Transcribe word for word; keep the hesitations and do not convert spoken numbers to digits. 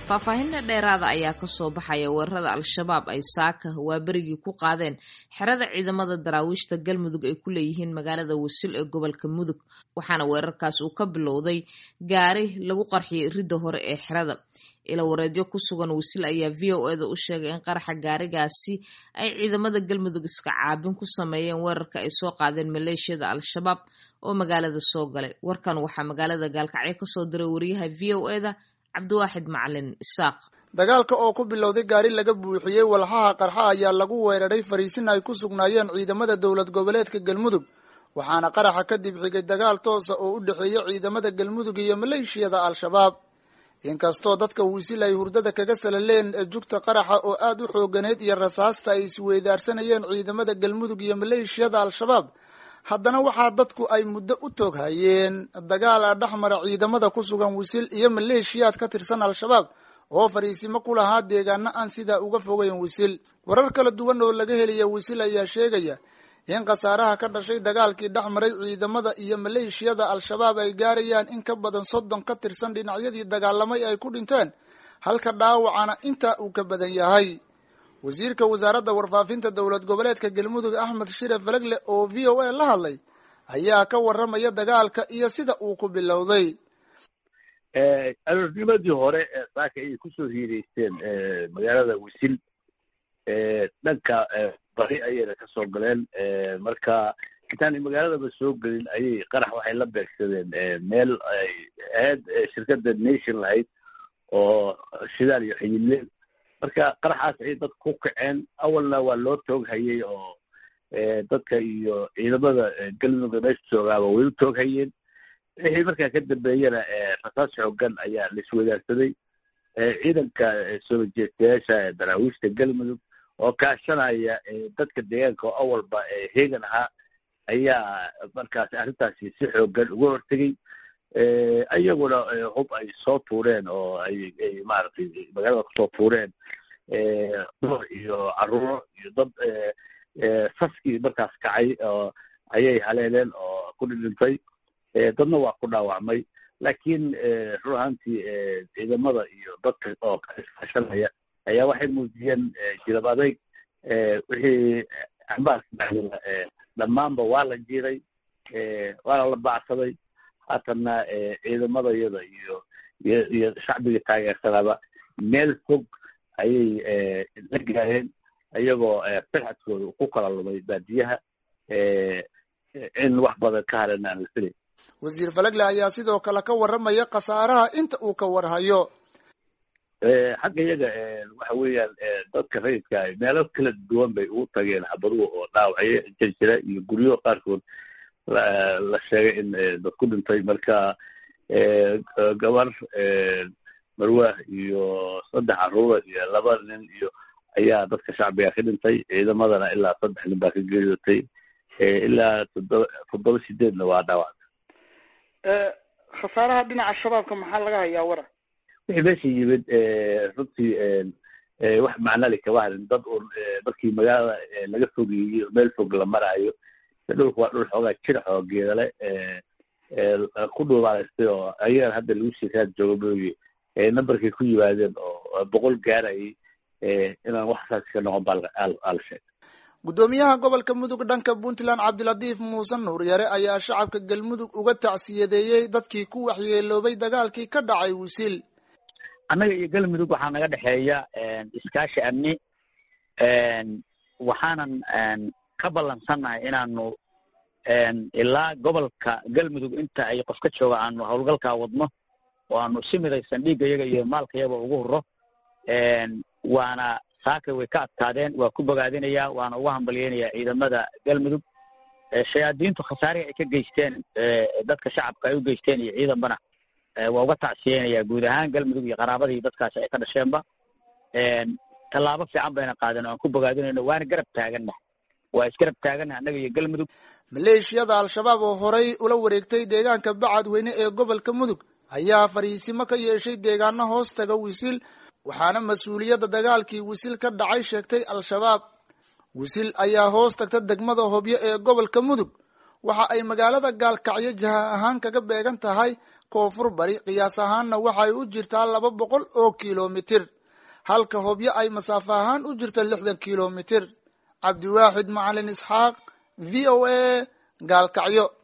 faahfaahinna dheeraada ayaa ka soo baxaya weerarada al-shabaab ay saaka waaberigii ku qaadeen xerada ciidamada daraawiishta galmudug ay ku leeyihiin magaalada wasil ee gobolka mudug waxaana weerarkaas uu ka bilowday gaari lagu qarxiyay ridda hore ee xerada ila wareedyo ku sugan wasil ayaa v o eda u sheegay in qaraxa gaarigaasi ay ciidamada galmudug iska caabin ku sameeyeen weerarka ay soo qaadeen maleeshiyada al-shabaab oo magaalada soo galay warkan waxaa magaalada gaalkacyo kasoo diray wariyaha v o eda cabdiwaaxid macalin isaaq. dagaalka oo ku bilowday gaari laga buuxiyey walxaha qarxa ayaa lagu weeraray fariisin ay ku sugnaayeen ciidamada dowlad goboleedka galmudug waxaana qaraxa kadib xigay dagaal toosa oo u dhexeeya ciidamada galmudug iyo maleeshiyada al-shabaab inkastoo dadka wisil ay hurdada kaga salaleen jugta qaraxa oo aad u xooganeed iyo rasaasta ay isweydaarsanayeen ciidamada galmudug iyo maleeshiyada al-shabaab haddana waxaa dadku ay muddo u toog hayeen dagaal dhexmara ciidamada ku sugan wisil iyo maleeshiyaad ka tirsan al-shabaab oo fariisimo ku lahaa deegaano aan sidaa uga fogeyn wisil warar kala duwan oo laga helaya wisil ayaa sheegaya in khasaaraha ka dhashay dagaalkii dhexmaray ciidamada iyo maleeshiyada al-shabaab ay gaarayaan in ka badan soddon ka tirsan dhinacyadii dagaalamay ay ku dhinteen halka dhaawacana intaa uu ka badan yahay wasiirka wasaaradda warfaafinta dowlad goboleedka galmudug axmed shire falagle oo v o a la hadlay ayaa ka warramaya dagaalka iyo sida uu ku bilowday. aroornimadii hore saaka ayay kusoo hiireysteen magaalada wisil dhanka bari ayayna kasoo galeen marka intaanay magaaladaba soo gelin ayay qarax waxay la beegsadeen meel ay ahayd shirkada nation lahayd oo shidaal iyo xiyilleen marka qaraxaas ay dadka ku kaceen awalna waa loo toog hayay oo dadka iyo ciidamada galmudug meesha joogaaba way u toog hayeen wixii markaa ka dambeeyana rasaas xoogan ayaa la iswadaarsaday ciidanka soo jeestayaasha daraawiishta galmudug oo kaashanaya dadka deegaanka oo awalba heegan ahaa ayaa markaas arrintaasi si xoogan uga hortegay ayaguna hub ay soo tuureen oo ay ay maaragtay magaalada kusoo tuureen dumar iyo caruuro iyo dad saskii markaas kacay oo ayay haleeleen oo ku dhintay dadna waa ku dhaawacmay laakiin run ahaantii ciidamada iyo dadka oo kaashanaya ayaa waxay muujiyeen jilab adayg wixii ambaas dhacdana dhammaanba waa la jiiray waana la bacsaday haatanna ciidamada iyada iyo iyo iyo shacbiga taageersanaaba meel fog ayay la gaareen iyagoo firxadkooda ku kala lumay baadiyaha in wax badan ka haran aan la filay. wasiir falagle ayaa sidoo kale ka warramaya khasaaraha inta uu ka warhayo. xagga iyaga waxa weeyaan dadka rayidka meelo kala duwan bay ugu tageen xabaduhu oo dhaawacyo jirjira iyo guryo qaarkood la sheegay in dad ku dhintay marka gabar marwaah iyo saddex caruura iyo laba nin iyo ayaa dadka shacbiga ka dhintay ciidamadana ilaa saddex nin baa ka geeriyootay ilaa toddoba toddoba sideedna waa dhaawacday. khasaaraha dhinaca shabaabka maxaa laga hayaa wara wixii meesha yimid runtii wax macnali kama harin dad un markii magaalada laga fogeeyey meel fog la maraayo dhulka waa dhul xoogaa jirax oo geedale ku dhuubaalaystay oo ayagan hadda lagu sheekaad joogo mooye numberkay ku yimaadeen oo boqol gaarayay inaan wax saas ka noqon baa ala sheegay. guddoomiyaha gobolka mudug dhanka puntland cabdilatiif muuse nuuryare ayaa shacabka galmudug uga tacsiyadeeyey dadkii ku waxyeeloobay dagaalkii ka dhacay wisil. annaga iyo galmudug waxaa naga dhexeeya iskaashi amni waxaanan ka ballansannahay inaanu ilaa gobolka galmudug inta ay qof ka jooga aanu howlgalkaa wadno oo aanu si midaysan dhiigga iyaga iyo maalka iyaba ugu hurro waana saaka way ka adkaadeen waa ku bogaadinayaa waana uga hambalyeynayaa ciidamada galmudug shayaadiintu khasaarihi ay ka geysteen dadka shacabka ay u geysteen iyo ciidanbana waa uga tacsiyeynayaa guud ahaan galmudug iyo qaraabadii dadkaasi ay ka dhasheenba tallaabo fiican bayna qaadeen oo aan ku bogaadinayno waana garab taaganna waa isgarab taaganna annaga iyo galmudug. maleeshiyada al-shabaab oo horay ula wareegtay deegaanka bacadweyne ee gobolka mudug ayaa fariisimo ka yeeshay deegaano hoos taga wisil waxaana mas-uuliyadda dagaalkii wisil ka dhacay sheegtay al-shabaab. wisil ayaa hoos tagta degmada hobyo ee gobolka mudug waxa ay magaalada gaalkacyo jaha ahaan kaga beegan tahay koonfur bari qiyaas ahaanna waxay u jirtaa laba boqol oo kilomitir halka hobyo ay masaafo ahaan u jirta lixdan kilomitir cabdiwaaxid macalin isxaaq v o a gaalkacyo